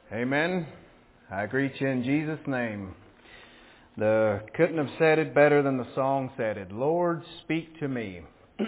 Amen. I greet you in Jesus' name. Couldn't have said it better than the song said it. Lord, speak to me.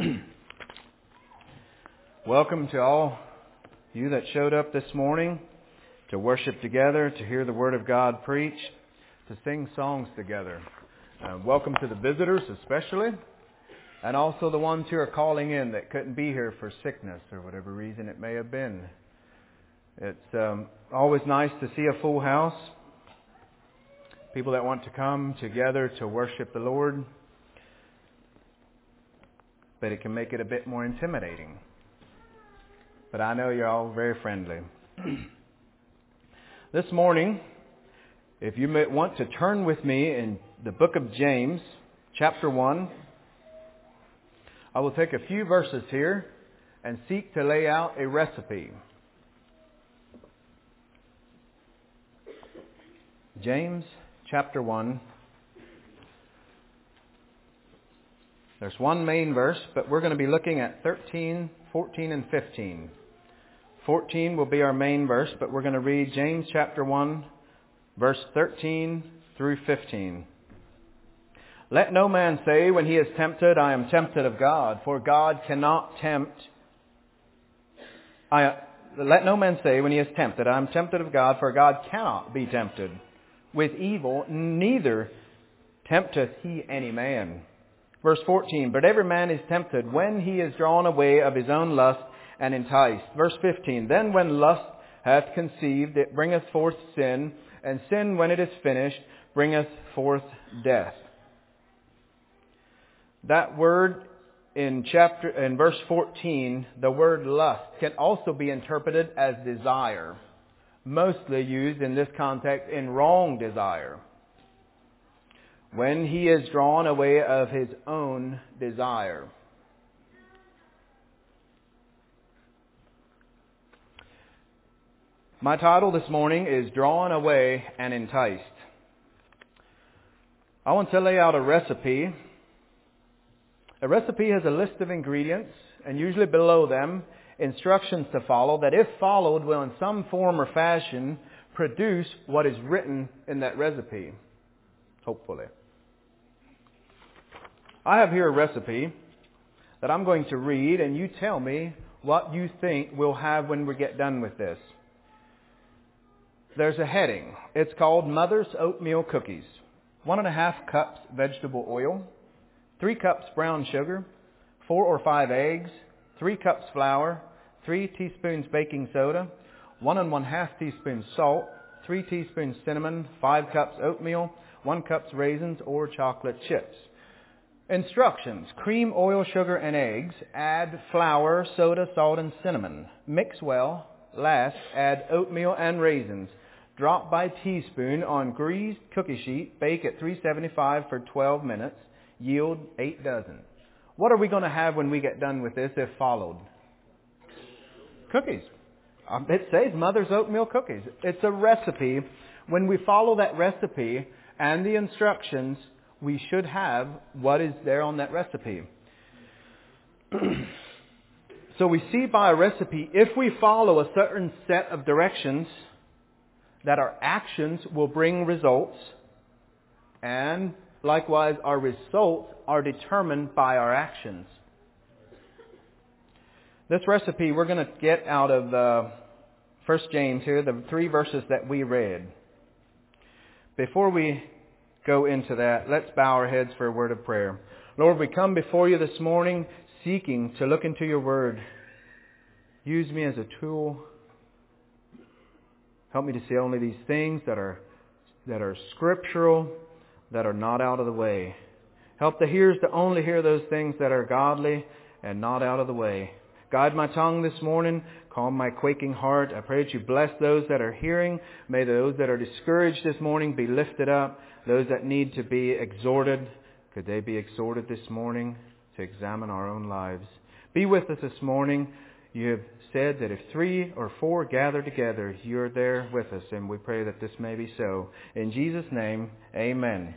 Welcome to all you that showed up this morning to worship together, to hear the Word of God preached, to sing songs together. Welcome to the visitors especially, and also the ones who are calling in that couldn't be here for sickness or whatever reason it may have been. It's always nice to see a full house. People that want to come together to worship the Lord. But it can make it a bit more intimidating. But I know you're all very friendly. This morning, if you want to turn with me in the book of James, chapter 1, I will take a few verses here and seek to lay out a recipe. James chapter 1. There's one main verse, but we're going to be looking at 13, 14, and 15. 14 will be our main verse, but we're going to read James chapter 1, verse 13 through 15. Let no man say when he is tempted, I am tempted of God, for God cannot tempt. Let no man say when he is tempted, I am tempted of God, for God cannot be tempted with evil, neither tempteth he any man. Verse 14, but every man is tempted when he is drawn away of his own lust and enticed. Verse 15, then when lust hath conceived, it bringeth forth sin, and sin, when it is finished, bringeth forth death. That word in verse 14, the word lust, can also be interpreted as desire. Mostly used in this context in wrong desire. When he is drawn away of his own desire. My title this morning is Drawn Away and Enticed. I want to lay out a recipe. A recipe has a list of ingredients, and usually below them, instructions to follow that, if followed, will in some form or fashion produce what is written in that recipe. Hopefully. I have here a recipe that I'm going to read, and you tell me what you think we'll have when we get done with this. There's a heading. It's called Mother's Oatmeal Cookies. 1.5 cups vegetable oil, 3 cups brown sugar, 4 or 5 eggs, 3 cups flour, 3 teaspoons baking soda, 1 1/2 teaspoons salt, 3 teaspoons cinnamon, 5 cups oatmeal, 1 cup raisins or chocolate chips. Instructions. Cream, oil, sugar, and eggs. Add flour, soda, salt, and cinnamon. Mix well. Last, add oatmeal and raisins. Drop by teaspoon on greased cookie sheet. Bake at 375 for 12 minutes. Yield 8 dozen. What are we going to have when we get done with this if followed? Cookies. It says Mother's Oatmeal Cookies. It's a recipe. When we follow that recipe and the instructions, we should have what is there on that recipe. So we see by a recipe, if we follow a certain set of directions, that our actions will bring results, and likewise, our results are determined by our actions. This recipe we're going to get out of 1 James here, the 3 verses that we read. Before we go into that, let's bow our heads for a word of prayer. Lord, we come before you this morning seeking to look into your word. Use me as a tool. Help me to see only these things that are scriptural, that are not out of the way. Help the hearers to only hear those things that are godly and not out of the way. Guide my tongue this morning. Calm my quaking heart. I pray that you bless those that are hearing. May those that are discouraged this morning be lifted up. Those that need to be exhorted, could they be exhorted this morning to examine our own lives. Be with us this morning. You have said that if 3 or 4 gather together, you're there with us, and we pray that this may be so. In Jesus' name, amen.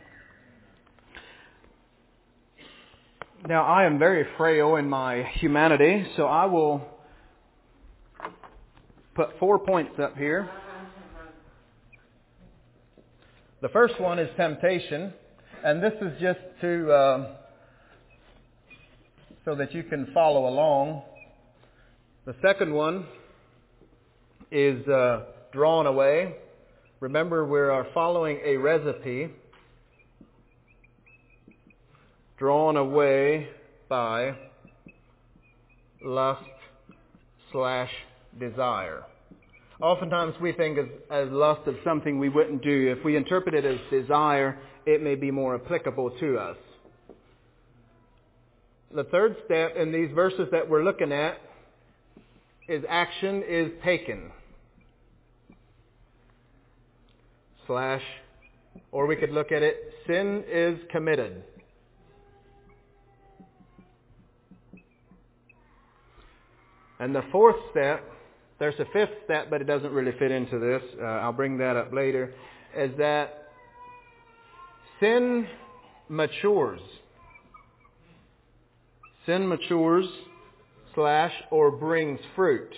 Now, I am very frail in my humanity, so I will put 4 points up here The first one is temptation, and this is just to so that you can follow along. The second one is drawn away. Remember, we are following a recipe. Drawn away by lust/desire. Oftentimes we think as lust of something we wouldn't do. If we interpret it as desire, it may be more applicable to us. The third step in these verses that we're looking at is action is taken. Or we could look at it, sin is committed. And the fourth step, there's a fifth step, but it doesn't really fit into this. I'll bring that up later, is that sin matures. Sin matures or brings fruit.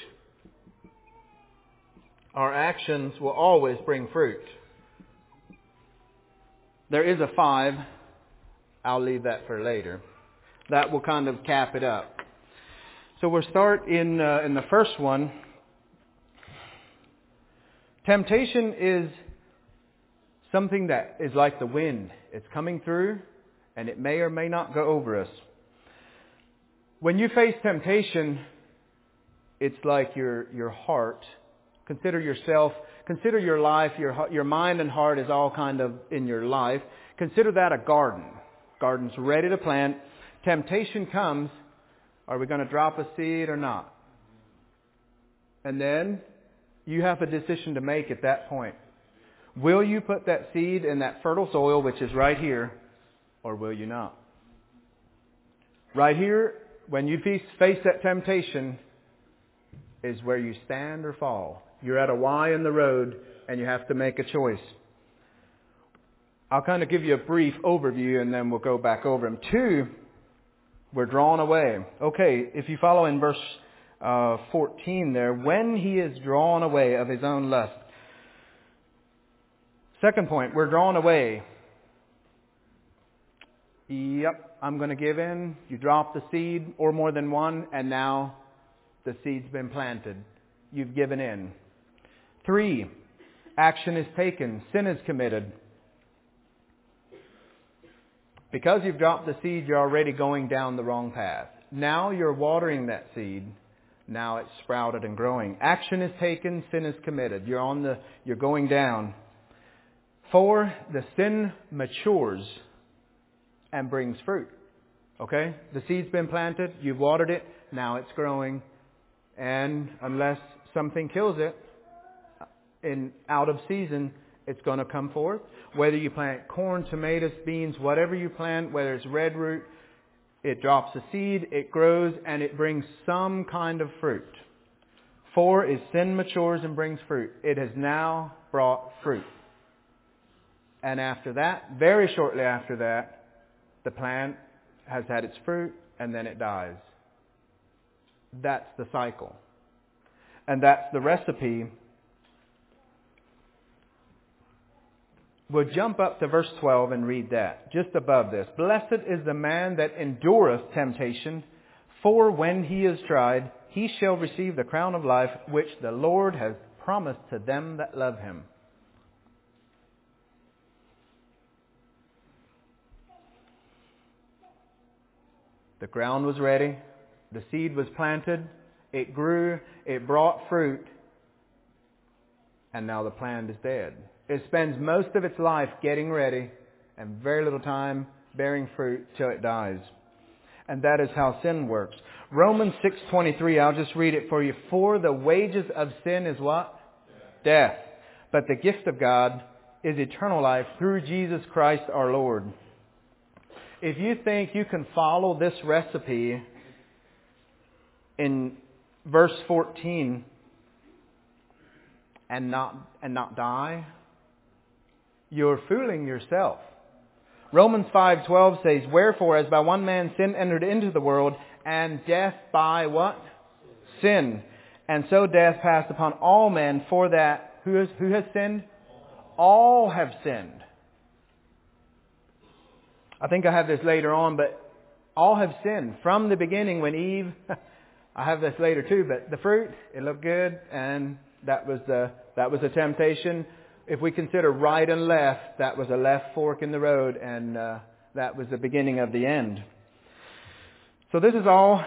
Our actions will always bring fruit. There is a 5. I'll leave that for later. That will kind of cap it up. So we'll start in the first one. Temptation is something that is like the wind. It's coming through, and it may or may not go over us. When you face temptation, it's like your heart. Consider yourself, consider your life, your mind and heart is all kind of in your life. Consider that a garden. Garden's ready to plant. Temptation comes. Are we going to drop a seed or not? And then you have a decision to make at that point. Will you put that seed in that fertile soil, which is right here, or will you not? Right here, when you face that temptation, is where you stand or fall. You're at a Y in the road, and you have to make a choice. I'll kind of give you a brief overview, and then we'll go back over them. 2, we're drawn away. Okay, if you follow in verse 14 there, when he is drawn away of his own lust. Second point, we're drawn away. Yep, I'm going to give in. You drop the seed, or more than one, and now the seed's been planted. You've given in. 3, action is taken. Sin is committed. Because you've dropped the seed, you're already going down the wrong path. Now you're watering that seed. Now it's sprouted and growing. Action is taken. Sin is committed. You're going down. 4, the sin matures and brings fruit. Okay? The seed's been planted. You've watered it. Now it's growing. And unless something kills it out of season, it's going to come forth. Whether you plant corn, tomatoes, beans, whatever you plant, whether it's red root, it drops a seed, it grows, and it brings some kind of fruit. 4 is sin matures and brings fruit. It has now brought fruit. And after that, very shortly after that, the plant has had its fruit, and then it dies. That's the cycle. And that's the recipe. We'll jump up to verse 12 and read that. Just above this. Blessed is the man that endureth temptation, for when he is tried, he shall receive the crown of life, which the Lord has promised to them that love him. The ground was ready. The seed was planted. It grew. It brought fruit. And now the plant is dead. It spends most of its life getting ready and very little time bearing fruit till it dies. And that is how sin works. Romans 6:23, I'll just read it for you. For the wages of sin is what? Death. But the gift of God is eternal life through Jesus Christ our Lord. If you think you can follow this recipe in verse 14 and not die, you're fooling yourself. Romans 5:12 says, wherefore, as by one man sin entered into the world, and death by what? Sin. And so death passed upon all men, for that, who has sinned? All have sinned. I think I have this later on, but all have sinned. From the beginning when Eve, I have this later too, but the fruit, it looked good, and that was a temptation. If we consider right and left, that was a left fork in the road, and that was the beginning of the end. So this is all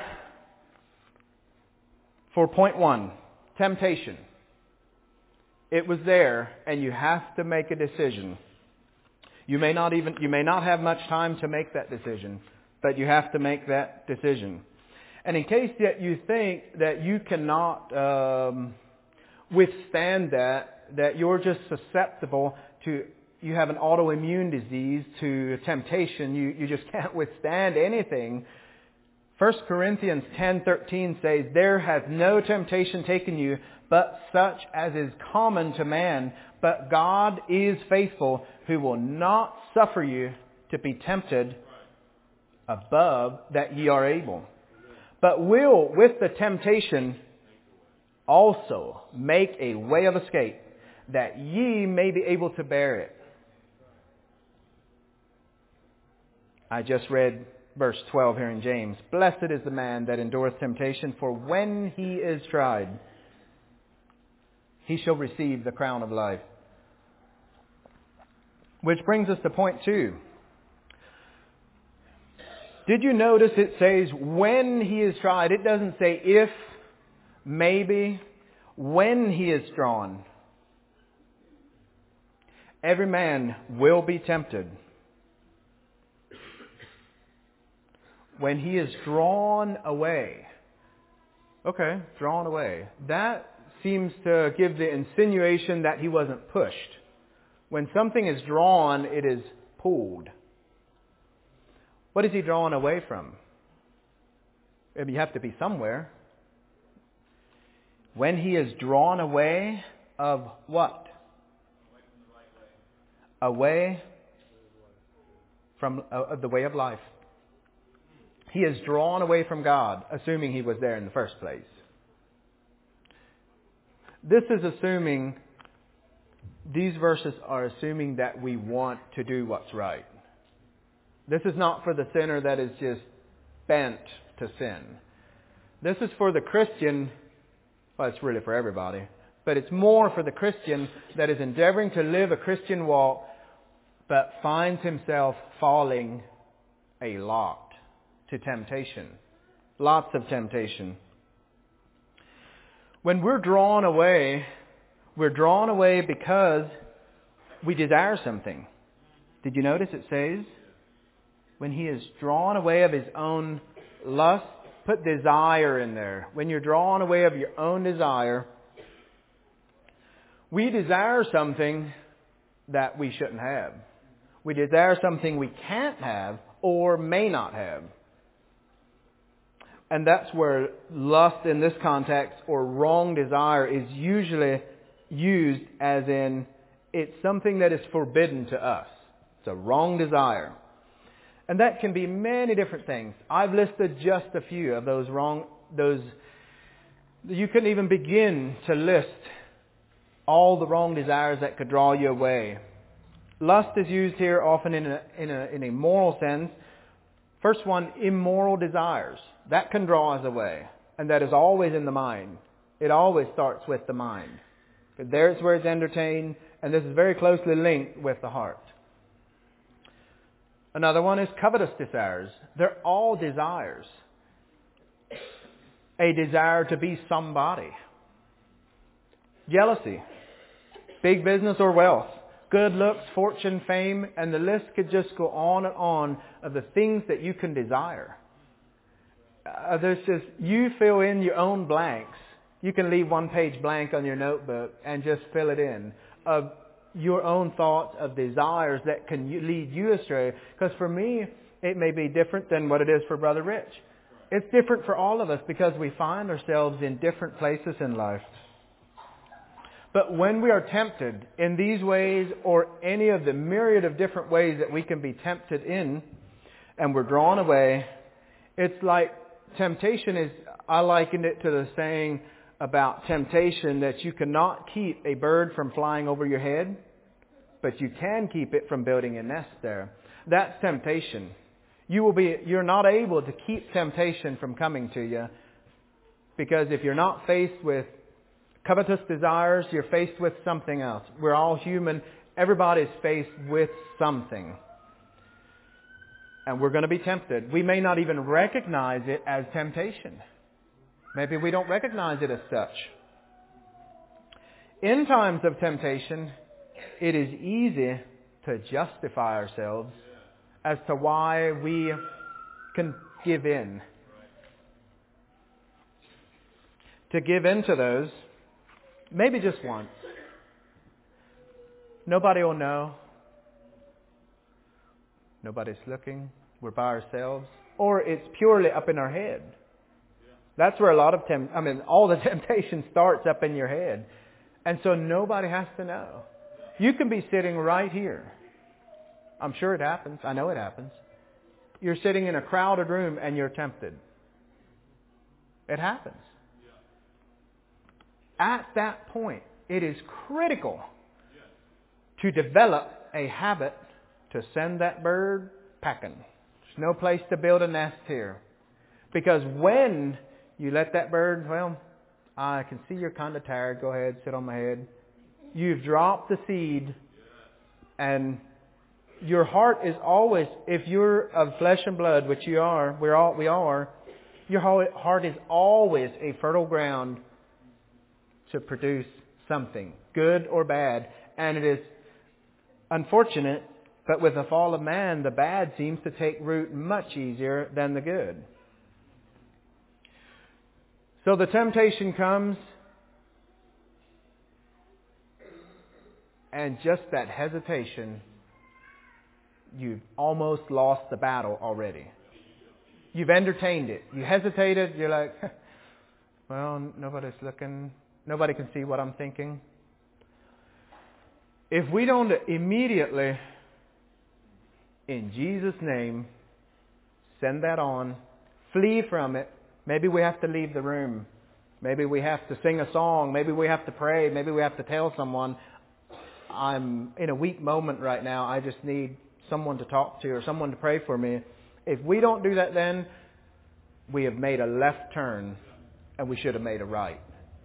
for point 1, temptation. It was there, and you have to make a decision. You may not have much time to make that decision, but you have to make that decision. And in case that you think that you cannot withstand that you're just susceptible to, you have an autoimmune disease to temptation, you just can't withstand anything. 1 Corinthians 10:13 says, "There has no temptation taken you, but such as is common to man. But God is faithful, who will not suffer you to be tempted above that ye are able, but will with the temptation also make a way of escape, that ye may be able to bear it." I just read verse 12 here in James. "Blessed is the man that endureth temptation, for when he is tried, he shall receive the crown of life." Which brings us to point 2. Did you notice it says when he is tried? It doesn't say if, maybe, when he is drawn. Every man will be tempted. When he is drawn away. Okay, drawn away. That seems to give the insinuation that he wasn't pushed. When something is drawn, it is pulled. What is he drawn away from? You have to be somewhere. When he is drawn away of what? Away from the way of life. He is drawn away from God, assuming he was there in the first place. This is assuming, these verses are assuming that we want to do what's right. This is not for the sinner that is just bent to sin. This is for the Christian, well, it's really for everybody, but it's more for the Christian that is endeavoring to live a Christian walk, but finds himself falling a lot to temptation. Lots of temptation. When we're drawn away because we desire something. Did you notice it says, when he is drawn away of his own lust, put desire in there. When you're drawn away of your own desire, we desire something that we shouldn't have. We desire something we can't have or may not have. And that's where lust in this context, or wrong desire, is usually used as in it's something that is forbidden to us. It's a wrong desire. And that can be many different things. I've listed just a few of those. You couldn't even begin to list all the wrong desires that could draw you away. Lust is used here often in a moral sense. First one, immoral desires. That can draw us away. And that is always in the mind. It always starts with the mind. There's where it's entertained, and this is very closely linked with the heart. Another one is covetous desires. They're all desires. A desire to be somebody. Jealousy. Big business or wealth. Good looks, fortune, fame, and the list could just go on and on of the things that you can desire. You fill in your own blanks. You can leave one page blank on your notebook and just fill it in of your own thoughts of desires that can lead you astray. Because for me, it may be different than what it is for Brother Rich. It's different for all of us because we find ourselves in different places in life. But when we are tempted in these ways or any of the myriad of different ways that we can be tempted in, and we're drawn away, it's like temptation is, I likened it to the saying about temptation that you cannot keep a bird from flying over your head, but you can keep it from building a nest there. That's temptation. You're not able to keep temptation from coming to you, because if you're not faced with covetous desires, you're faced with something else. We're all human. Everybody's faced with something. And we're going to be tempted. We may not even recognize it as temptation. Maybe we don't recognize it as such. In times of temptation, it is easy to justify ourselves as to why we can give in. To give in to those, maybe just once. Nobody will know. Nobody's looking. We're by ourselves. Or it's purely up in our head. That's where a lot of all the temptation starts up in your head. And so nobody has to know. You can be sitting right here. I'm sure it happens. I know it happens. You're sitting in a crowded room and you're tempted. It happens. At that point, it is critical to develop a habit to send that bird packing. There's no place to build a nest here. Because when you let that bird, I can see you're kind of tired. Go ahead, sit on my head. You've dropped the seed, and your heart is always, if you're of flesh and blood, which you are, we are, your heart is always a fertile ground to produce something, good or bad. And it is unfortunate, but with the fall of man, the bad seems to take root much easier than the good. So the temptation comes, and just that hesitation, you've almost lost the battle already. You've entertained it. You hesitated, you're like, nobody's looking. Nobody can see what I'm thinking. If we don't immediately, in Jesus' name, send that on, flee from it, maybe we have to leave the room. Maybe we have to sing a song. Maybe we have to pray. Maybe we have to tell someone, I'm in a weak moment right now. I just need someone to talk to or someone to pray for me. If we don't do that, then we have made a left turn and we should have made a right.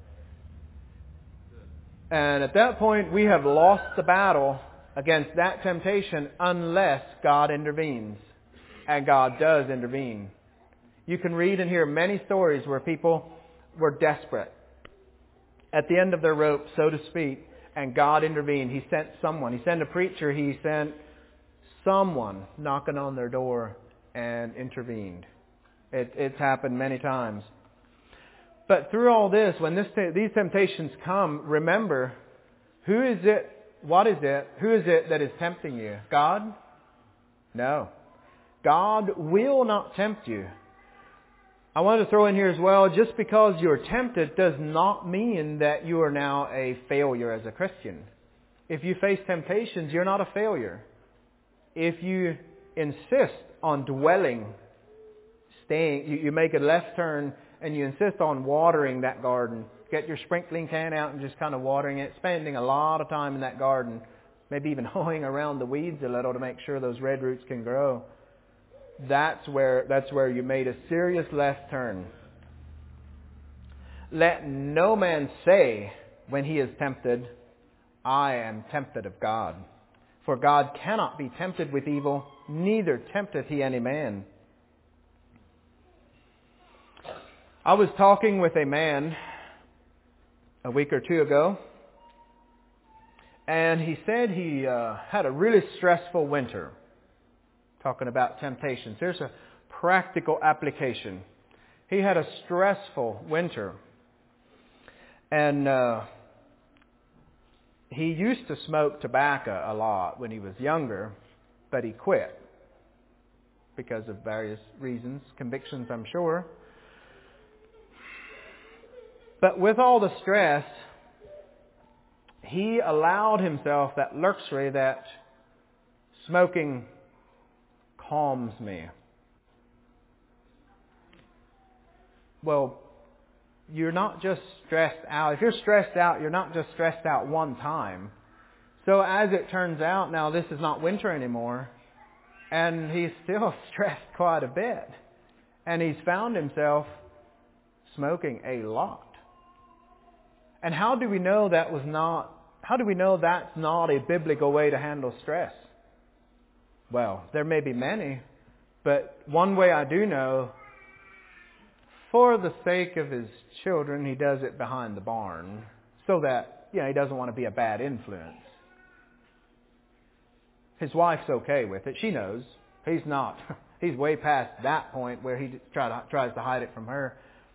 And at that point, we have lost the battle against that temptation unless God intervenes. And God does intervene. You can read and hear many stories where people were desperate, at the end of their rope, so to speak, and God intervened. He sent someone. He sent a preacher. He sent someone knocking on their door and intervened. It's happened many times. But through all this, when these temptations come, remember, who is it, what is it, who is it that is tempting you? God? No. God will not tempt you. I want to throw in here as well, just because you're tempted does not mean that you are now a failure as a Christian. If you face temptations, you're not a failure. If you insist on dwelling, staying, you make a left turn and you insist on watering that garden, get your sprinkling can out and just kind of watering it, spending a lot of time in that garden, maybe even hoeing around the weeds a little to make sure those red roots can grow. That's where you made a serious left turn. Let no man say when he is tempted, I am tempted of God. For God cannot be tempted with evil, neither tempteth he any man. I was talking with a man a week or two ago, and he said he had a really stressful winter. Talking about temptations. Here's a practical application. He had a stressful winter. And he used to smoke tobacco a lot when he was younger, but he quit because of various reasons, convictions, I'm sure. But with all the stress, he allowed himself that luxury that smoking calms me. Well, you're not just stressed out. If you're stressed out, you're not just stressed out one time. So as it turns out, now this is not winter anymore. And he's still stressed quite a bit. And he's found himself smoking a lot. And how do we know that's not a biblical way to handle stress? Well, there may be many, but one way I do know, for the sake of his children, he does it behind the barn so that, he doesn't want to be a bad influence. His wife's okay with it. She knows. He's not. He's way past that point where he tries to hide it from her.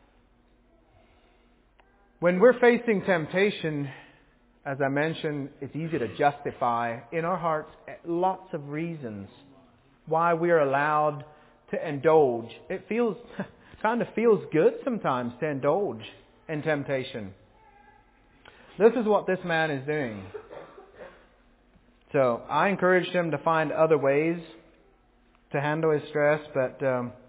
When we're facing temptation, as I mentioned, it's easy to justify in our hearts lots of reasons why we are allowed to indulge. It kind of feels good sometimes to indulge in temptation. This is what this man is doing. So I encouraged him to find other ways to handle his stress, but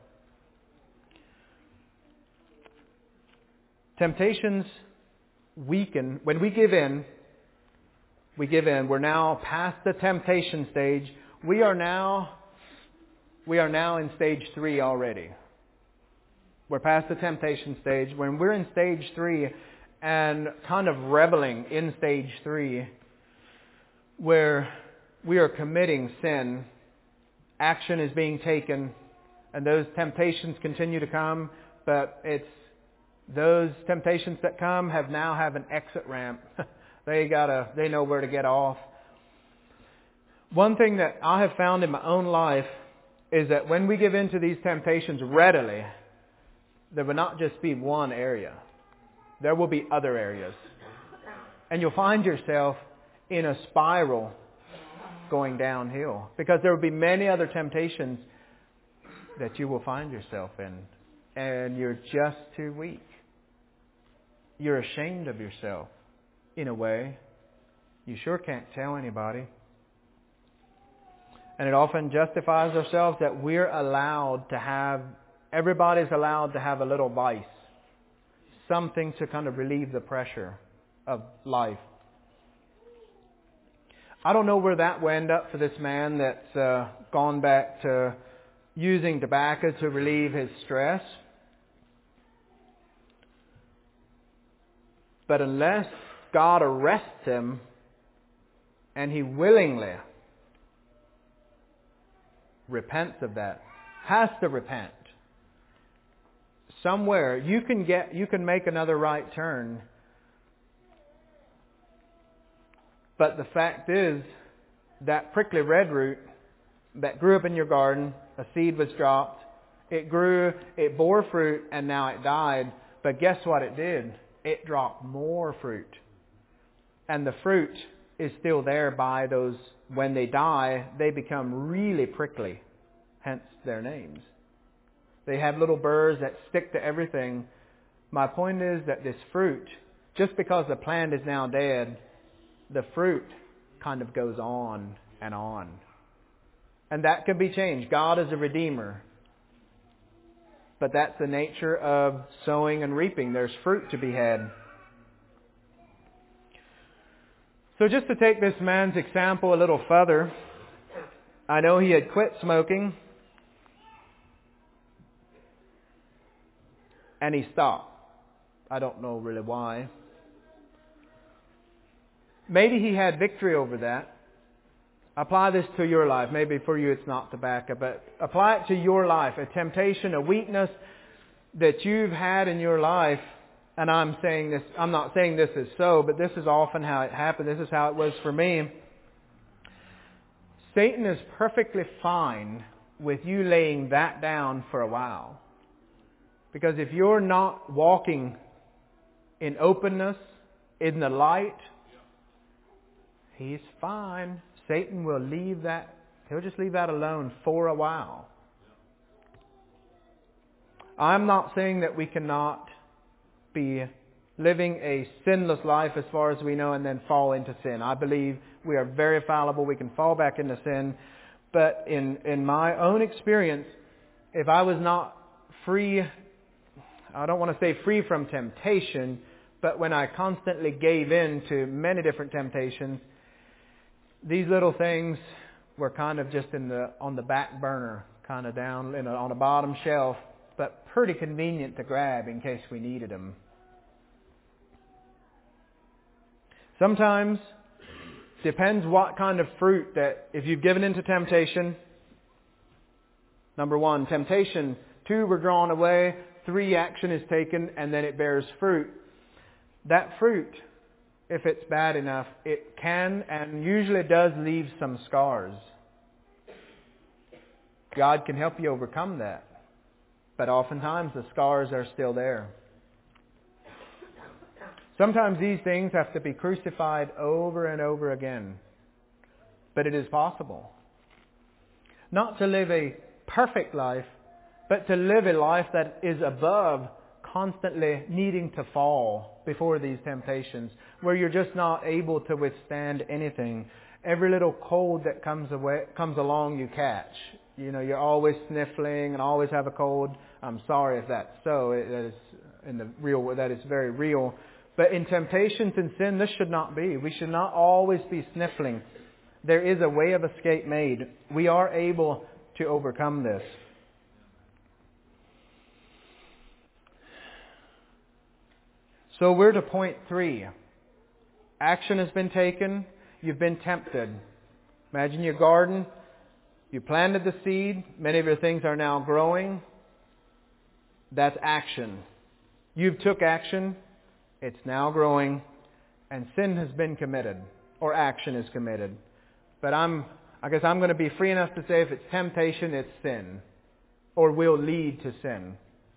temptations weaken. When we give in. We're now past the temptation stage. We are now in stage 3 already. We're past the temptation stage. When we're in stage 3 and kind of reveling in stage 3, where we are committing sin, action is being taken, and those temptations continue to come, but it's those temptations that come have an exit ramp. They know where to get off. One thing that I have found in my own life is that when we give in to these temptations readily, there will not just be one area. There will be other areas. And you'll find yourself in a spiral going downhill, because there will be many other temptations that you will find yourself in, and you're just too weak. You're ashamed of yourself in a way. You sure can't tell anybody. And it often justifies ourselves that everybody's allowed to have a little vice, something to kind of relieve the pressure of life. I don't know where that will end up for this man that's gone back to using tobacco to relieve his stress. But unless God arrests him and he willingly repents of that, has to repent, somewhere you can make another right turn. But the fact is, that prickly red root that grew up in your garden, a seed was dropped, it grew, it bore fruit, and now it died. But guess what it did? It dropped more fruit. And the fruit is still there by those, when they die, they become really prickly, hence their names. They have little burrs that stick to everything. My point is that this fruit, just because the plant is now dead, the fruit kind of goes on and on. And that can be changed. God is a redeemer. But that's the nature of sowing and reaping. There's fruit to be had. So just to take this man's example a little further, I know he had quit smoking and he stopped. I don't know really why. Maybe he had victory over that. Apply this to your life. Maybe for you it's not tobacco, but apply it to your life. A temptation, a weakness that you've had in your life. And I'm not saying this is so, but this is often how it happened. This is how it was for me. Satan is perfectly fine with you laying that down for a while. Because if you're not walking in openness, in the light, he's fine. Satan will leave that. He'll just leave that alone for a while. I'm not saying that we cannot be living a sinless life as far as we know and then fall into sin. I believe we are very fallible. We can fall back into sin. But in my own experience, if I was not free, I don't want to say free from temptation, but when I constantly gave in to many different temptations, these little things were kind of just on the back burner, kind of down on the bottom shelf, but pretty convenient to grab in case we needed them. Sometimes, depends what kind of fruit that, if you've given into temptation, number 1, temptation. 2, we're drawn away. 3, action is taken, and then it bears fruit. That fruit, if it's bad enough, it can and usually does leave some scars. God can help you overcome that. But oftentimes the scars are still there. Sometimes these things have to be crucified over and over again. But it is possible. Not to live a perfect life, but to live a life that is above constantly needing to fall before these temptations, where you're just not able to withstand anything. Every little cold that comes along you catch. You know, you're always sniffling and always have a cold. I'm sorry if that's so. That is very real. But in temptations and sin, this should not be. We should not always be sniffling. There is a way of escape made. We are able to overcome this. So we're to point 3. Action has been taken. You've been tempted. Imagine your garden. You planted the seed. Many of your things are now growing. That's action. You've took action. It's now growing. And sin has been committed. Or action is committed. But I guess I'm going to be free enough to say if it's temptation, it's sin. Or will lead to sin.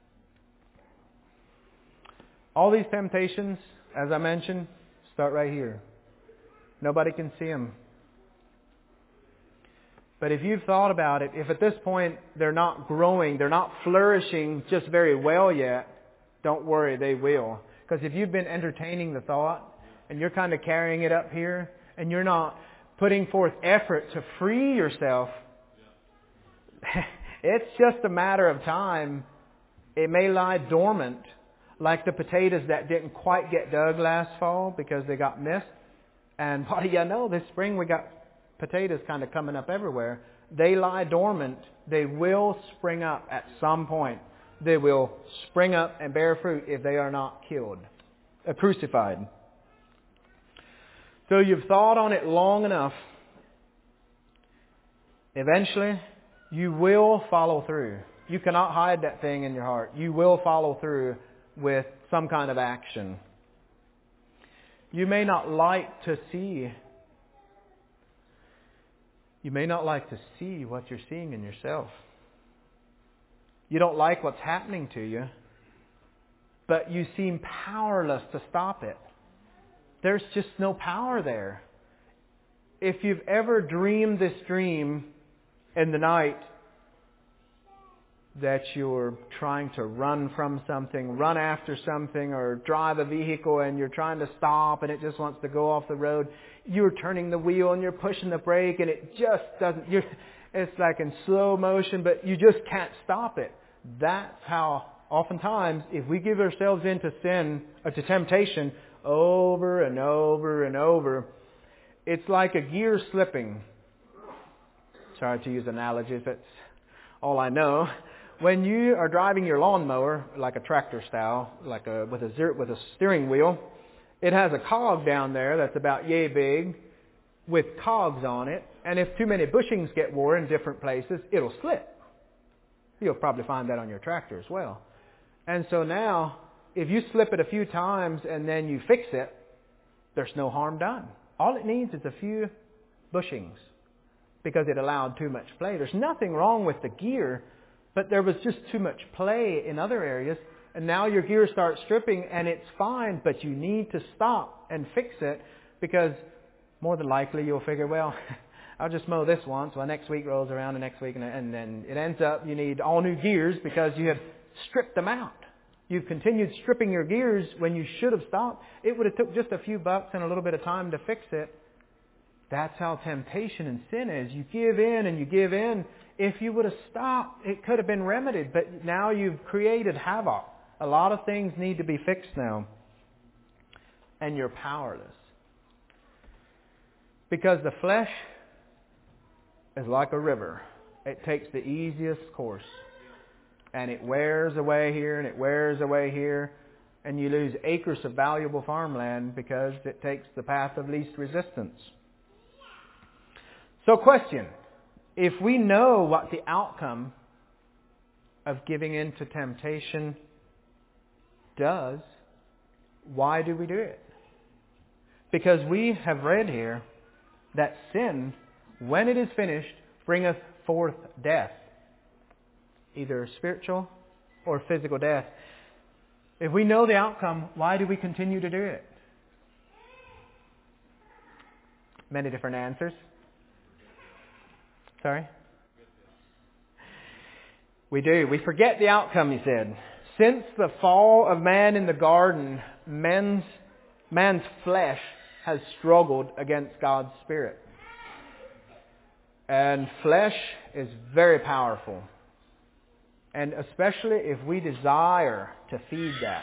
All these temptations, as I mentioned, start right here. Nobody can see them. But if you've thought about it, if at this point they're not growing, they're not flourishing just very well yet, don't worry, they will. Because if you've been entertaining the thought, and you're kind of carrying it up here, and you're not putting forth effort to free yourself, it's just a matter of time. It may lie dormant, like the potatoes that didn't quite get dug last fall because they got missed. And what do you know? This spring we got potatoes kind of coming up everywhere. They lie dormant. They will spring up at some point. They will spring up and bear fruit if they are not killed, crucified. So you've thought on it long enough. Eventually, you will follow through. You cannot hide that thing in your heart. You will follow through with some kind of action. You may not like to see. You may not like to see what you're seeing in yourself. You don't like what's happening to you, but you seem powerless to stop it. There's just no power there. If you've ever dreamed this dream in the night that you're trying to run from something, run after something, or drive a vehicle and you're trying to stop and it just wants to go off the road, you're turning the wheel and you're pushing the brake and it just doesn't, it's like in slow motion, but you just can't stop it. That's how oftentimes, if we give ourselves into sin or to temptation over and over and over, it's like a gear slipping. Sorry to use analogies, that's all I know. When you are driving your lawnmower, like a tractor style, with a steering wheel, it has a cog down there that's about yay big with cogs on it. And if too many bushings get wore in different places, it'll slip. You'll probably find that on your tractor as well. And so now, if you slip it a few times and then you fix it, there's no harm done. All it needs is a few bushings because it allowed too much play. There's nothing wrong with the gear, but there was just too much play in other areas. And now your gear starts stripping and it's fine, but you need to stop and fix it because more than likely you'll figure, well, I'll just mow this once. Well, next week rolls around, and next week, and then it ends up you need all new gears because you have stripped them out. You've continued stripping your gears when you should have stopped. It would have took just a few bucks and a little bit of time to fix it. That's how temptation and sin is. You give in and you give in. If you would have stopped, it could have been remedied. But now you've created havoc. A lot of things need to be fixed now. And you're powerless. Because the flesh is like a river. It takes the easiest course. And it wears away here and it wears away here. And you lose acres of valuable farmland because it takes the path of least resistance. So question, if we know what the outcome of giving in to temptation does, why do we do it? Because we have read here that sin, when it is finished, bringeth forth death. Either spiritual or physical death. If we know the outcome, why do we continue to do it? Many different answers. Sorry? We do. We forget the outcome, he said. Since the fall of man in the garden, man's flesh has struggled against God's Spirit. And flesh is very powerful. And especially if we desire to feed that.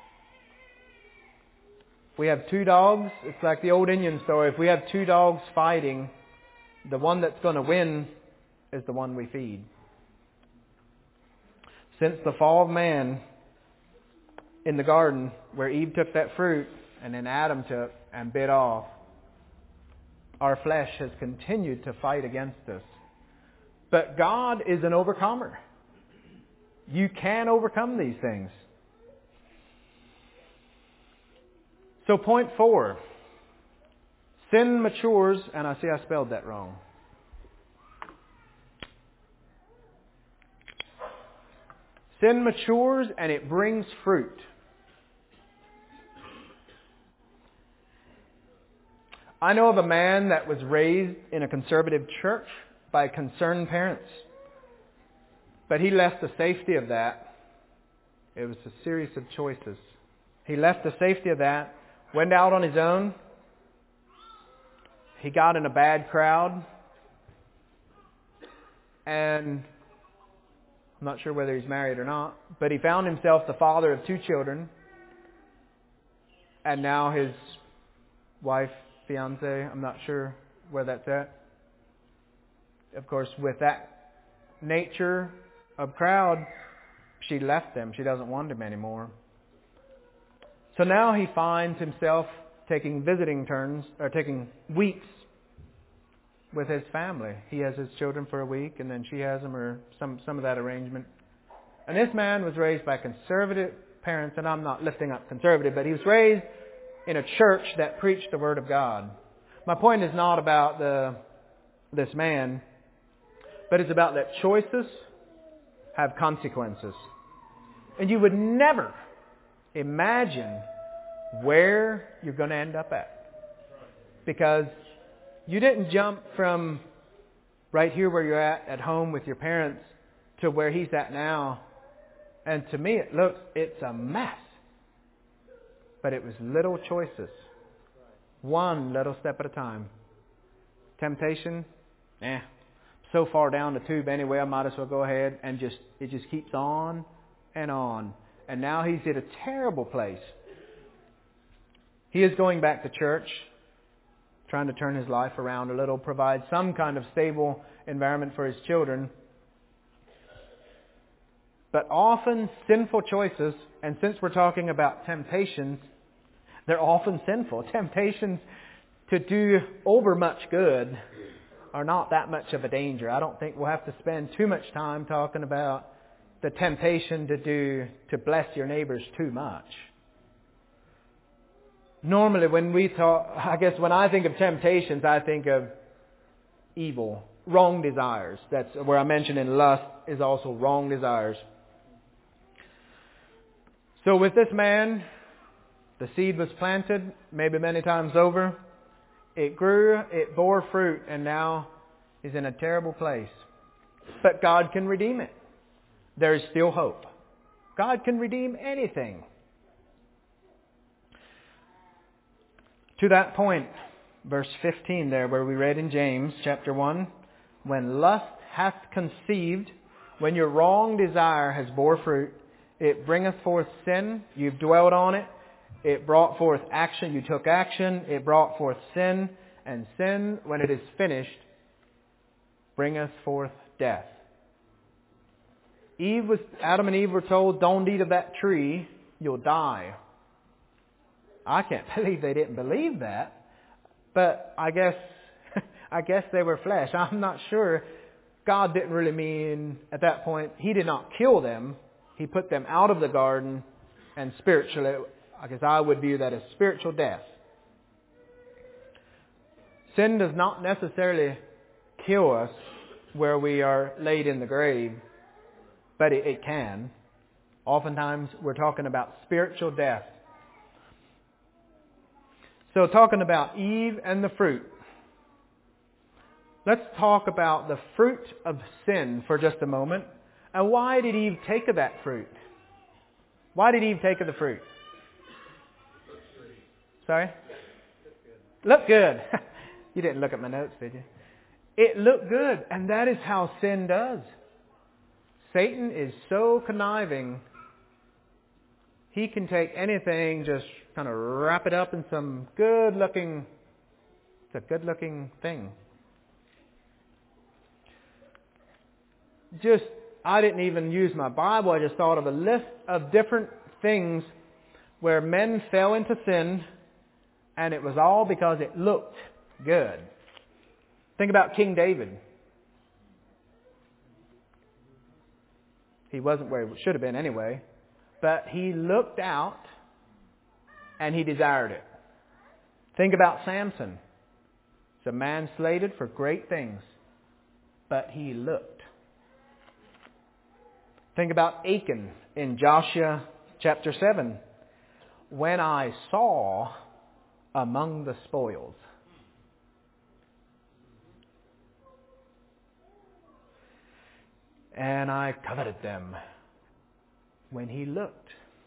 If we have two dogs, it's like the old Indian story. If we have two dogs fighting, the one that's going to win is the one we feed. Since the fall of man in the garden, where Eve took that fruit and then Adam took and bit off, our flesh has continued to fight against us. But God is an overcomer. You can overcome these things. So point 4. Sin matures, and I see I spelled that wrong. Sin matures and it brings fruit. I know of a man that was raised in a conservative church by concerned parents. But he left the safety of that. It was a series of choices. He left the safety of that, went out on his own. He got in a bad crowd. And I'm not sure whether he's married or not, but he found himself the father of 2 children. And now his wife, fiance, I'm not sure where that's at. Of course, with that nature of crowd, she left them. She doesn't want him anymore. So now he finds himself taking visiting turns, or taking weeks with his family. He has his children for a week, and then she has them, or some of that arrangement. And this man was raised by conservative parents, and I'm not lifting up conservative, but he was raised in a church that preached the Word of God. My point is not about this man, but it's about that choices have consequences. And you would never imagine where you're going to end up at. Because you didn't jump from right here where you're at home with your parents to where he's at now. And to me it's a mess. But it was little choices. One little step at a time. Temptation, so far down the tube anyway, I might as well go ahead and it just keeps on and on. And now he's at a terrible place. He is going back to church, trying to turn his life around a little, provide some kind of stable environment for his children. But often sinful choices, and since we're talking about temptations, they're often sinful. Temptations to do over much good are not that much of a danger. I don't think we'll have to spend too much time talking about the temptation to bless your neighbors too much. Normally when we talk, I guess when I think of temptations, I think of evil, wrong desires. That's where I mentioned in lust is also wrong desires. So with this man, the seed was planted, maybe many times over. It grew, it bore fruit, and now he's in a terrible place. But God can redeem it. There is still hope. God can redeem anything. To that point, verse 15 there, where we read in James chapter 1, when lust hath conceived, when your wrong desire has bore fruit, it bringeth forth sin. You've dwelled on it. It brought forth action. You took action. It brought forth sin. And sin, when it is finished, bringeth forth death. Adam and Eve were told, don't eat of that tree, you'll die. I can't believe they didn't believe that. But I guess they were flesh. I'm not sure. God didn't really mean, at that point, He did not kill them. He put them out of the garden, and spiritually, I guess I would view that as spiritual death. Sin does not necessarily kill us where we are laid in the grave, but it can. Oftentimes we're talking about spiritual death. So talking about Eve and the fruit. Let's talk about the fruit of sin for just a moment. And why did Eve take of that fruit? Why did Eve take of the fruit? Sorry? Look good. You didn't look at my notes, did you? It looked good. And that is how sin does. Satan is so conniving. He can take anything, just kind of wrap it up in some good-looking thing. I didn't even use my Bible. I just thought of a list of different things where men fell into sin, and it was all because it looked good. Think about King David. He wasn't where he should have been anyway, but he looked out and he desired it. Think about Samson. He's a man slated for great things, but he looked. Think about Achan in Joshua chapter 7. When I saw among the spoils. And I coveted them. When he looked.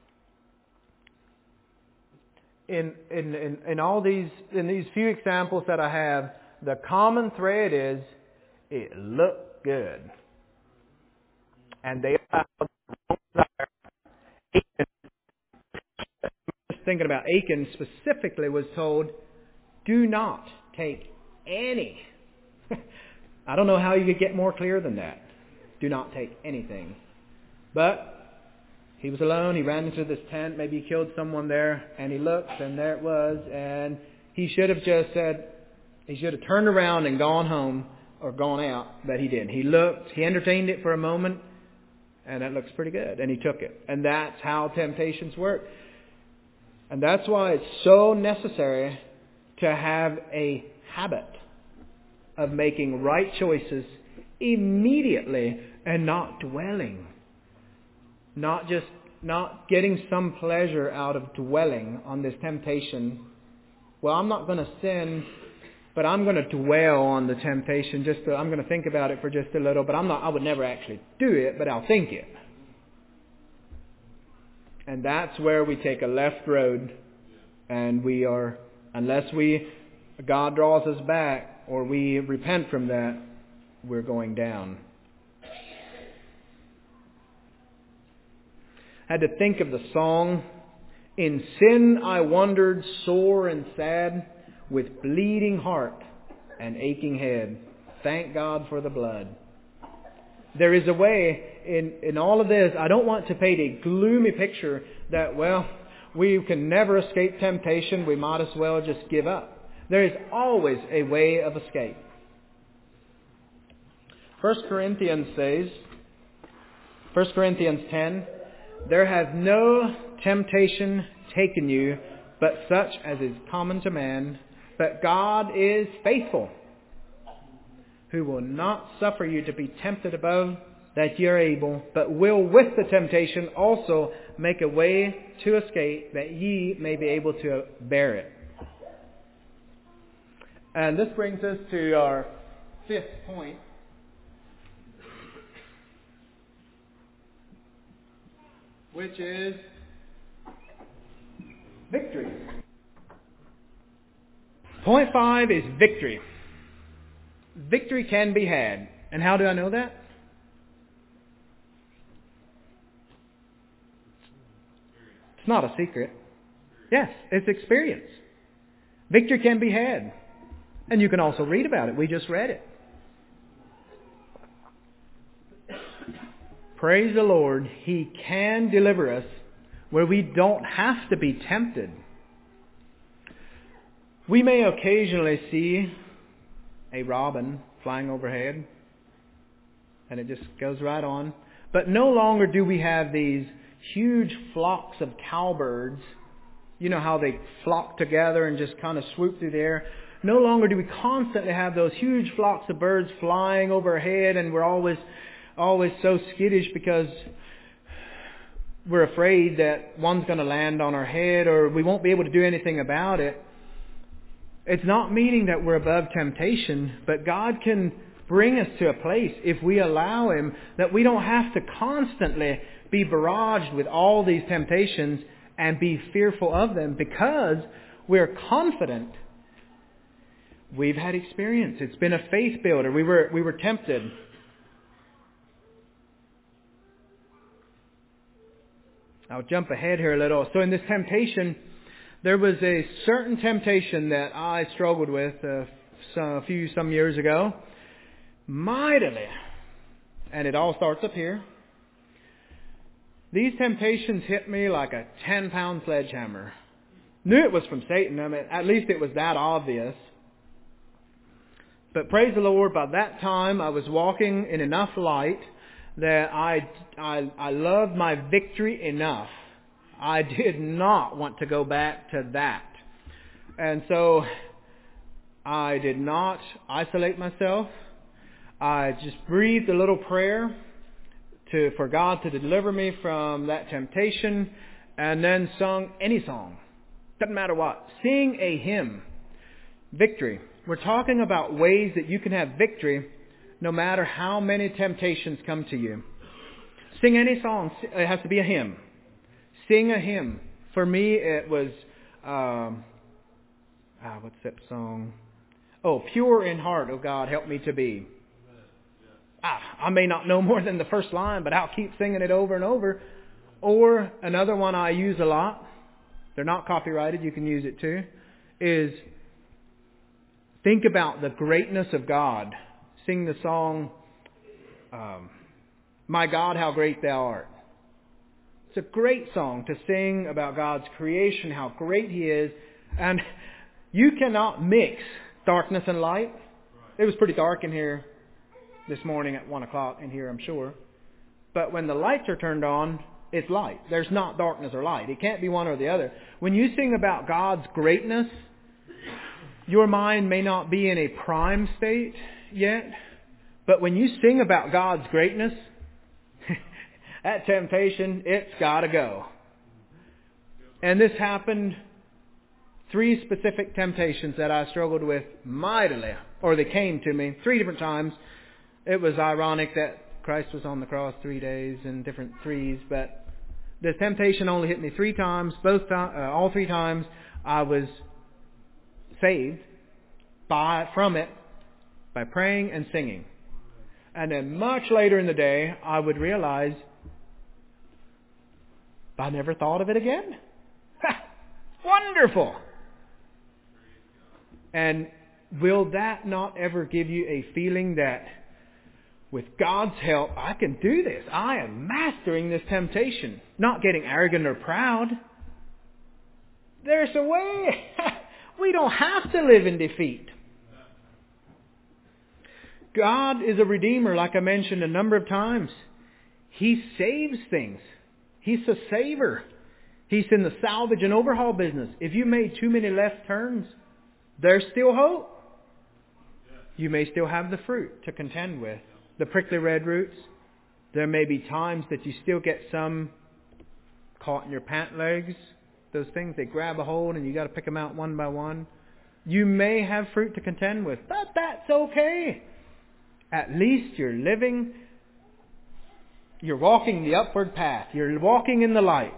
In these few examples that I have, the common thread is it looked good. And they allowed thinking about Achan specifically was told, do not take any. I don't know how you could get more clear than that. Do not take anything. But he was alone. He ran into this tent. Maybe he killed someone there. And he looked, and there it was. And he should have just said, he should have turned around and gone home or gone out. But he didn't. He looked. He entertained it for a moment. And that looks pretty good. And he took it. And that's how temptations work. And that's why it's so necessary to have a habit of making right choices immediately and not dwelling. Not getting some pleasure out of dwelling on this temptation. Well, I'm not going to sin, but I'm going to dwell on the temptation. I'm going to think about it for just a little, but I would never actually do it, but I'll think it. And that's where we take a left road, and unless God draws us back or we repent from that, we're going down. I had to think of the song, in sin I wandered sore and sad, with bleeding heart and aching head. Thank God for the blood. There is a way in all of this. I don't want to paint a gloomy picture that, we can never escape temptation. We might as well just give up. There is always a way of escape. 1 Corinthians 10, there has no temptation taken you, but such as is common to man. But God is faithful, who will not suffer you to be tempted above that ye are able, but will with the temptation also make a way to escape, that ye may be able to bear it. And this brings us to our fifth point. Which is victory. Point 5 is victory. Victory can be had. And how do I know that? It's not a secret. Yes, it's experience. Victory can be had. And you can also read about it. We just read it. praise the Lord, He can deliver us where we don't have to be tempted. We may occasionally see a robin flying overhead, and it just goes right on. But no longer do we have these huge flocks of cowbirds. You know how they flock together and just kind of swoop through the air. No longer do we constantly have those huge flocks of birds flying overhead, and we're always so skittish because we're afraid that one's going to land on our head or we won't be able to do anything about it. It's not meaning that we're above temptation, but God can bring us to a place, if we allow Him, that we don't have to constantly be barraged with all these temptations and be fearful of them, because we're confident. We've had experience. It's been a faith builder. We were tempted. I'll jump ahead here a little. So in this temptation, there was a certain temptation that I struggled with some years ago, mightily. And it all starts up here. These temptations hit me like a 10-pound sledgehammer. Knew it was from Satan. I mean, at least it was that obvious. But praise the Lord, by that time I was walking in enough light that I loved my victory enough. I did not want to go back to that. And so I did not isolate myself. I just breathed a little prayer for God to deliver me from that temptation, and then sung any song. Doesn't matter what. Sing a hymn. Victory. We're talking about ways that you can have victory no matter how many temptations come to you. Sing any song. It has to be a hymn. Sing a hymn. For me, it was, what's that song? Oh, Pure in Heart, O God, Help Me to Be. I may not know more than the first line, but I'll keep singing it over and over. Or another one I use a lot, they're not copyrighted, you can use it too, is think about the greatness of God. Sing the song, My God, How Great Thou Art. It's a great song to sing about God's creation, how great He is. And you cannot mix darkness and light. It was pretty dark in here this morning at 1 o'clock in here, I'm sure. But when the lights are turned on, it's light. There's not darkness or light. It can't be one or the other. When you sing about God's greatness, your mind may not be in a prime state yet, but when you sing about God's greatness, that temptation, it's got to go. And this happened, 3 specific temptations that I struggled with mightily, or they came to me 3 different times. It was ironic that Christ was on the cross 3 days in different 3s, but the temptation only hit me 3 times. All 3 times I was saved from it by praying and singing. And then much later in the day, I would realize I never thought of it again. Wonderful! And will that not ever give you a feeling that with God's help, I can do this. I am mastering this temptation. Not getting arrogant or proud. There's a way. We don't have to live in defeat. God is a redeemer, like I mentioned a number of times. He saves things. He's a saver. He's in the salvage and overhaul business. If you made too many left turns, there's still hope. You may still have the fruit to contend with. The prickly red roots, there may be times that you still get some caught in your pant legs. Those things, they grab a hold and you got to pick them out one by one. You may have fruit to contend with, but that's okay. At least you're living, you're walking the upward path. You're walking in the light.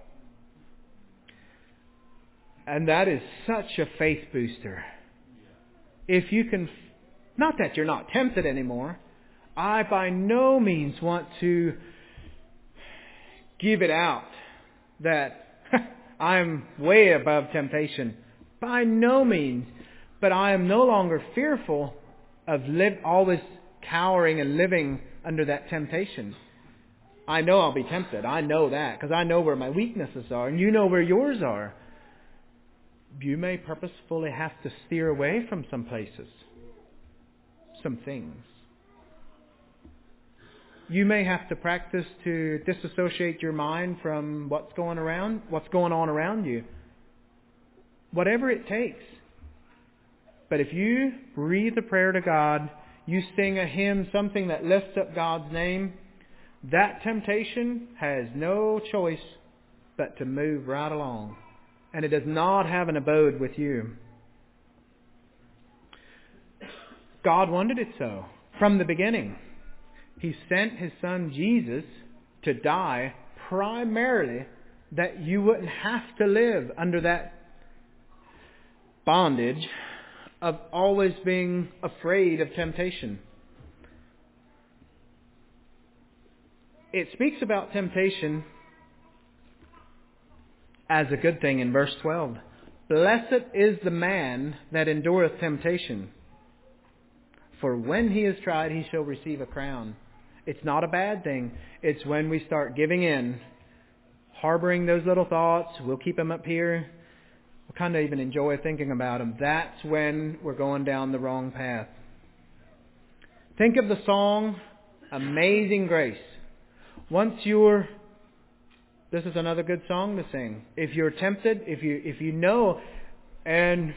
And that is such a faith booster. If you can, not that you're not tempted anymore. I by no means want to give it out that I'm way above temptation. By no means. But I am no longer fearful of always cowering and living under that temptation. I know I'll be tempted. I know that because I know where my weaknesses are and you know where yours are. You may purposefully have to steer away from some places, some things. You may have to practice to disassociate your mind from what's going on around you. Whatever it takes. But if you breathe a prayer to God, you sing a hymn, something that lifts up God's name, that temptation has no choice but to move right along. And it does not have an abode with you. God wanted it so from the beginning. He sent His Son Jesus to die primarily that you wouldn't have to live under that bondage of always being afraid of temptation. It speaks about temptation as a good thing in verse 12. Blessed is the man that endureth temptation, for when he is tried, he shall receive a crown. It's not a bad thing. It's when we start giving in, harboring those little thoughts. We'll keep them up here. We'll kind of even enjoy thinking about them. That's when we're going down the wrong path. Think of the song, Amazing Grace. This is another good song to sing. If you're tempted, if you know, and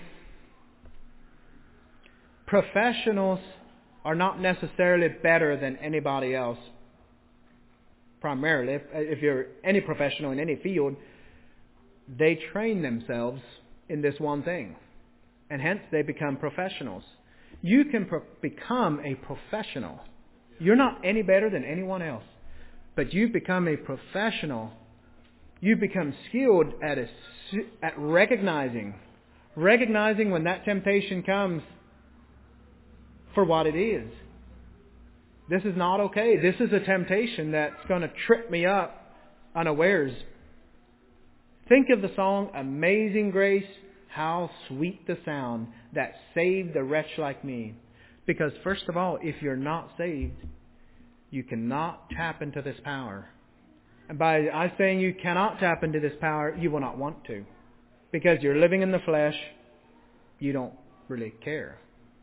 professionals are not necessarily better than anybody else. Primarily, if you're any professional in any field, they train themselves in this one thing. And hence they become professionals. You can become a professional. You're not any better than anyone else. But you become a professional. You become skilled at recognizing when that temptation comes for what it is. This is not okay. This is a temptation that's going to trip me up unawares. Think of the song, Amazing Grace, how sweet the sound that saved a wretch like me. Because first of all, if you're not saved, you cannot tap into this power. And by I saying you cannot tap into this power, you will not want to. Because you're living in the flesh, you don't really care.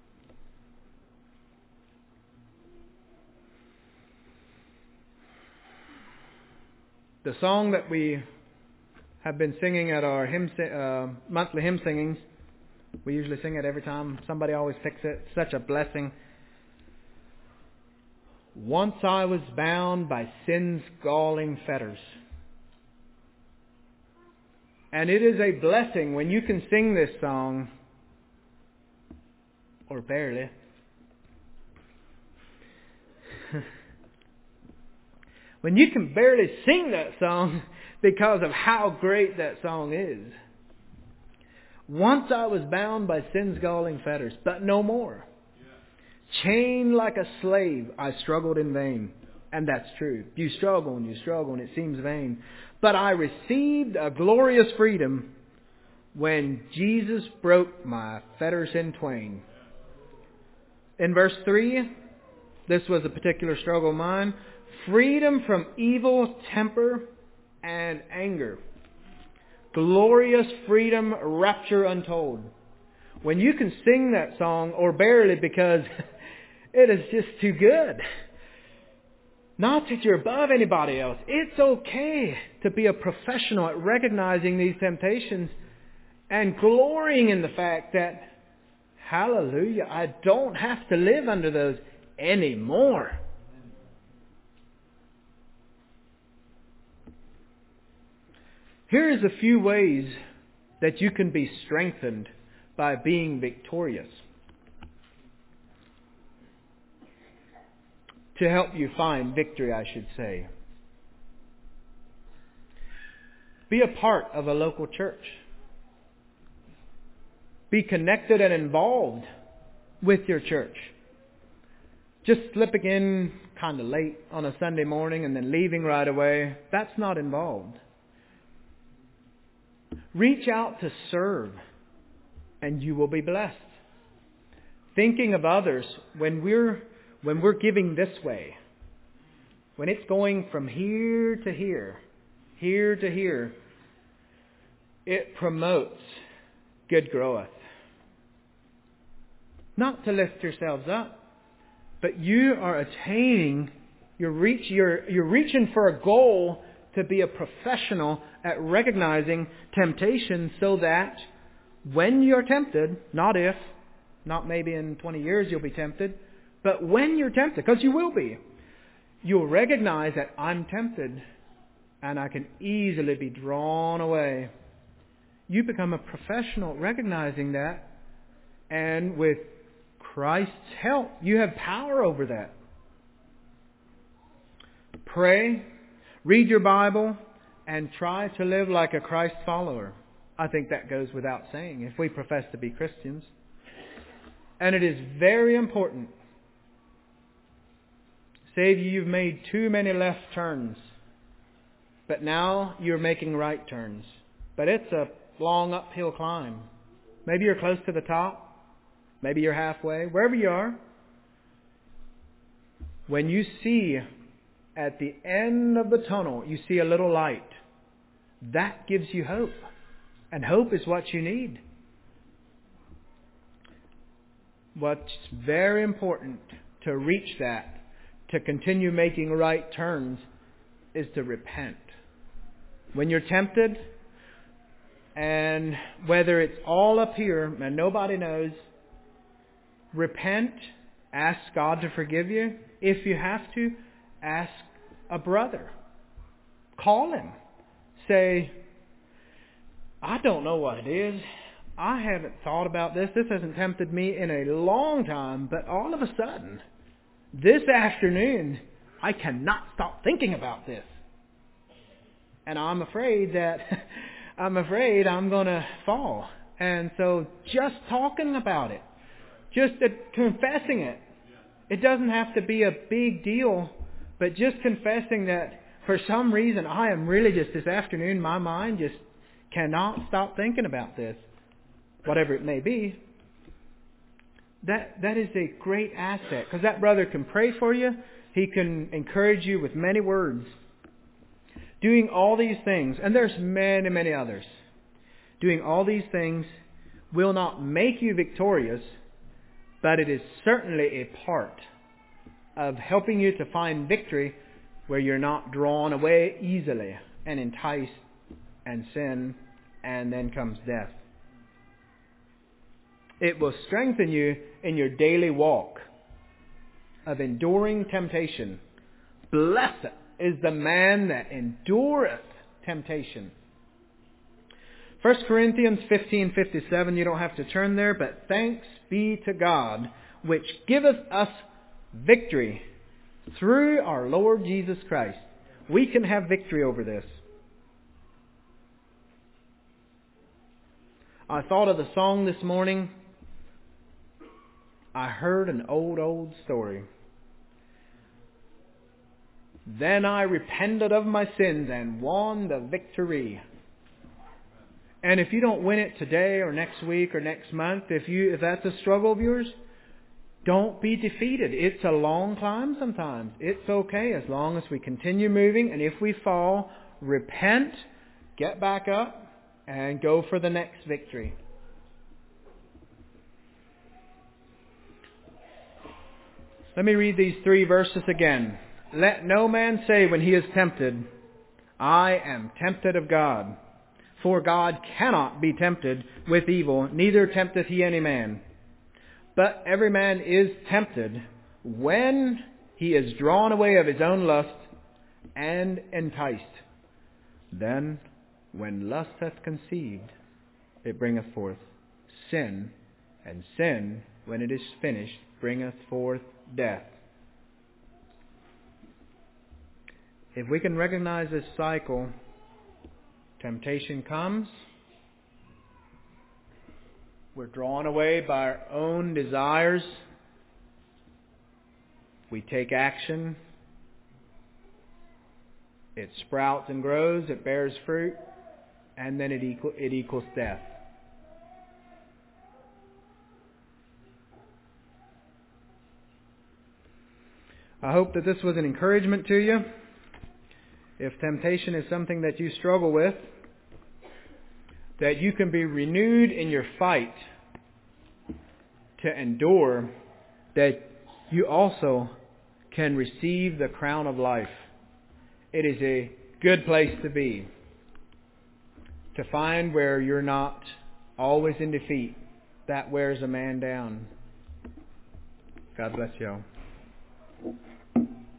The song that we have been singing at our monthly hymn singings, we usually sing it every time. Somebody always picks it. It's such a blessing. Once I was bound by sin's galling fetters. And it is a blessing when you can sing this song, or barely. When you can barely sing that song because of how great that song is. Once I was bound by sin's galling fetters, but no more. Chained like a slave, I struggled in vain. And that's true. You struggle and it seems vain. But I received a glorious freedom when Jesus broke my fetters in twain. In verse 3, this was a particular struggle of mine. Freedom from evil temper and anger. Glorious freedom, rapture untold. When you can sing that song, or barely because it is just too good. Not that you're above anybody else. It's okay to be a professional at recognizing these temptations and glorying in the fact that, hallelujah, I don't have to live under those anymore. Here's a few ways that you can be strengthened by being victorious. To help you find victory, I should say. Be a part of a local church. Be connected and involved with your church. Just slipping in kind of late on a Sunday morning and then leaving right away, that's not involved. Reach out to serve and you will be blessed. Thinking of others when we're giving this way, when it's going from here to here, here to here, it promotes good growth. Not to lift yourselves up, but you are attaining, you're reaching for a goal to be a professional at recognizing temptation so that when you're tempted, not if, not maybe in 20 years you'll be tempted, but when you're tempted, because you will be, you'll recognize that I'm tempted and I can easily be drawn away. You become a professional recognizing that, and with Christ's help, you have power over that. Pray, read your Bible, and try to live like a Christ follower. I think that goes without saying if we profess to be Christians. And it is very important. Say you've made too many left turns, but now you're making right turns. But it's a long uphill climb. Maybe you're close to the top. Maybe you're halfway. Wherever you are. When you see at the end of the tunnel, you see a little light. That gives you hope. And hope is what you need. What's very important to reach that, to continue making right turns, is to repent. When you're tempted, and whether it's all up here and nobody knows, repent, ask God to forgive you. If you have to, ask a brother. Call him. Say, I don't know what it is. I haven't thought about this. This hasn't tempted me in a long time, but all of a sudden, this afternoon, I cannot stop thinking about this. And I'm afraid I'm going to fall. And so just talking about it, just confessing it, it doesn't have to be a big deal, but just confessing that for some reason I am really just this afternoon, my mind just cannot stop thinking about this, whatever it may be. That is a great asset, because that brother can pray for you. He can encourage you with many words. Doing all these things, and there's many, many others. Doing all these things will not make you victorious, but it is certainly a part of helping you to find victory where you're not drawn away easily and enticed and sin, and then comes death. It will strengthen you in your daily walk of enduring temptation. Blessed is the man that endureth temptation. 1 Corinthians 15:57, you don't have to turn there, but thanks be to God, which giveth us victory through our Lord Jesus Christ. We can have victory over this. I thought of the song this morning. I heard an old story. Then I repented of my sins and won the victory. And if you don't win it today or next week or next month, if that's a struggle of yours, don't be defeated. It's a long climb sometimes. It's okay as long as we continue moving. And if we fall, repent, get back up, and go for the next victory. Let me read these 3 verses again. Let no man say when he is tempted, I am tempted of God. For God cannot be tempted with evil, neither tempteth he any man. But every man is tempted when he is drawn away of his own lust and enticed. Then, when lust hath conceived, it bringeth forth sin, and sin, when it is finished, bringeth forth death. If we can recognize this cycle, temptation comes, we're drawn away by our own desires, we take action, it sprouts and grows, it bears fruit, and then it equals death. I hope that this was an encouragement to you. If temptation is something that you struggle with, that you can be renewed in your fight to endure, that you also can receive the crown of life. It is a good place to be, to find where you're not always in defeat. That wears a man down. God bless you all.